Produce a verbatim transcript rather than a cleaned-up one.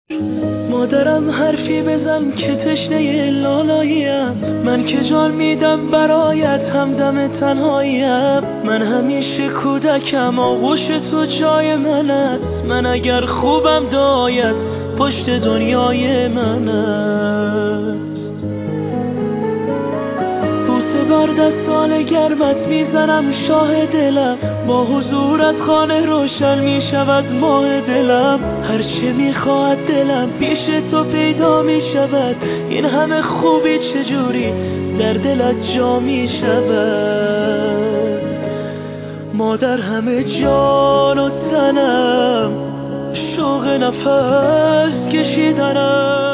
مادرم حرفی بزن که تشنه لالاییم، من که جان میدم برایت همدم تنهاییم. من همیشه کودکم آغوش تو جای من است، من اگر خوبم دایت پشت دنیای من است. بوسه بر دستان گرمت میزنم شاه دلم، با حضورت خانه روشن میشود ماه دلم. هرچه میخواهد دلم پیش تو پیدا میشود، این همه خوبی چجوری در دلت جا میشود. مادر همه جان و تنم، شوق نفس کشیدنم.